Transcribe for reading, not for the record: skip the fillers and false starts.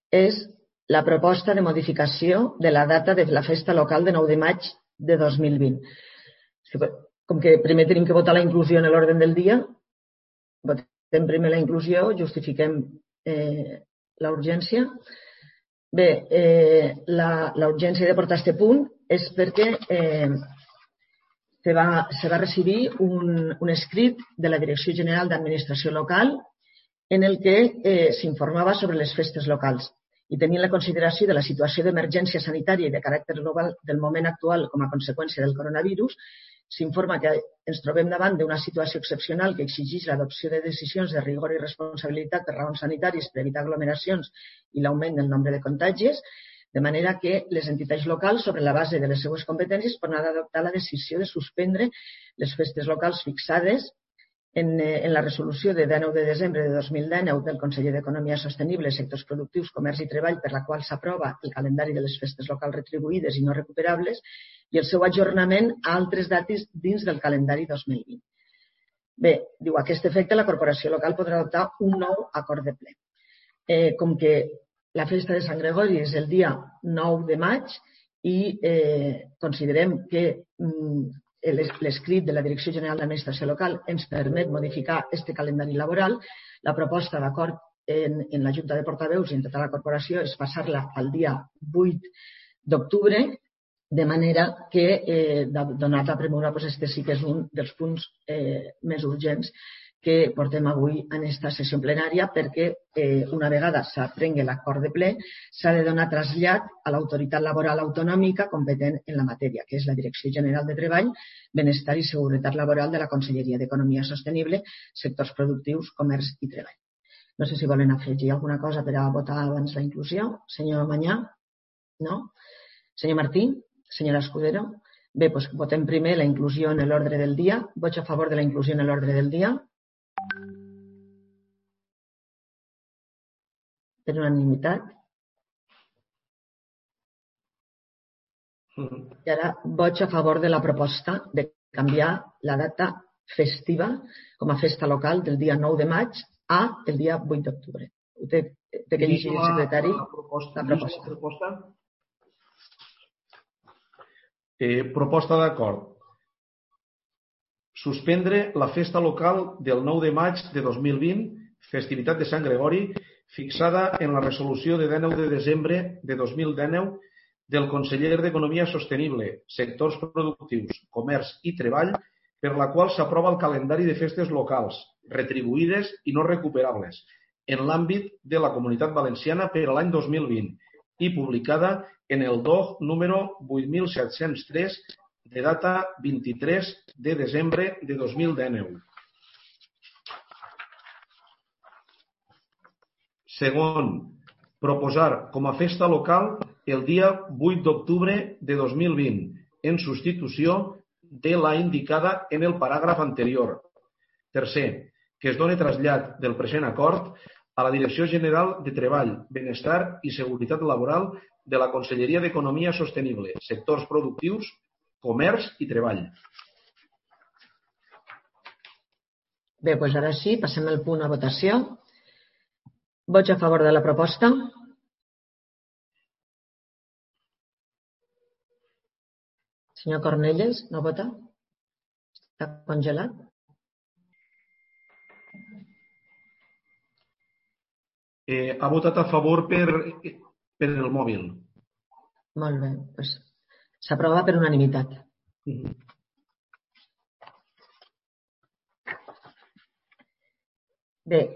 és la proposta de modificació de la data de la festa local de 9 de maig de 2020. Com que primer tenim que votar la inclusió en l'ordre del dia, votem primer la inclusió, justifiquem la urgència. Bé, la urgència de portar aquest punt és perquè se va recibir un escrit de la Direcció General d'Administració Local en el que s'informava sobre les festes locals i tenint la consideració de la situació d'emergència sanitària i de caràcter global del moment actual com a conseqüència del coronavirus, s'informa que ens trobem davant d'una situació excepcional que exigeix l'adopció de decisions de rigor i responsabilitat per raons sanitàries per evitar aglomeracions i l'augment del nombre de contagis, de manera que les entitats locals, sobre la base de les seues competències, poden adoptar la decisió de suspendre les festes locals fixades en la resolució de 19 de desembre de 2019 del Conseller d'Economia Sostenible, Sectors Productius, Comerç i Treball, per la qual s'aprova el calendari de les festes locals retribuïdes i no recuperables i el seu ajornament a altres dates dins del calendari 2020. Bé, diu, a aquest efecte la corporació local podrà adoptar un nou acord de ple. Com que la festa de Sant Gregori és el dia 9 de maig i considerem que l'escrit de la Direcció General d'Administració Local ens permet modificar aquest calendari laboral, la proposta d'acord en la Junta de Portaveus i en tota la corporació és passar-la al dia 8 d'octubre, de manera que, donat la premura, aquest sí que és un dels punts més urgents que portem avui en aquesta sessió plenària perquè una vegada s'aprengui l'acord de ple s'ha de donar trasllat a l'autoritat laboral autonòmica competent en la matèria, que és la Direcció General de Treball, Benestar i Seguretat Laboral de la Conselleria d'Economia Sostenible, Sectors Productius, Comerç i Treball. No sé si volen afegir alguna cosa per a votar abans la inclusió. Senyor Manyà? No? Senyor Martí? Senyora Escudero? Bé, doncs votem primer la inclusió en l'ordre del dia. Vots a favor de la inclusió en l'ordre del dia? Per unanimitat. I ara vots a favor de la proposta de canviar la data festiva com a festa local del dia 9 de maig a el dia 8 d'octubre. Té que llegir el secretari la proposta. Proposta d'acord. Suspendre la festa local del 9 de maig de 2020, festivitat de Sant Gregori, fixada en la resolució de 19 de desembre de 2019 del Conseller d'Economia Sostenible, Sectors Productius, Comerç i Treball, per la qual s'aprova el calendari de festes locals, retribuïdes i no recuperables, en l'àmbit de la Comunitat Valenciana per a l'any 2020 i publicada en el DOC número 8703 de data 23 de desembre de 2019. Segon, proposar com a festa local el dia 8 d'octubre de 2020, en substitució de la indicada en el paràgraf anterior. Tercer, que es doni trasllat del present acord a la Direcció General de Treball, Benestar i Seguretat Laboral de la Conselleria d'Economia Sostenible, Sectors Productius, Comerç i Treball. Bé, doncs ara sí, passem el punt a votació. Vots a favor de la proposta? Senyor Cornelles, no vota? Està congelat? Ha votat a favor per el mòbil. Molt bé, doncs s'aprova per unanimitat. Bé,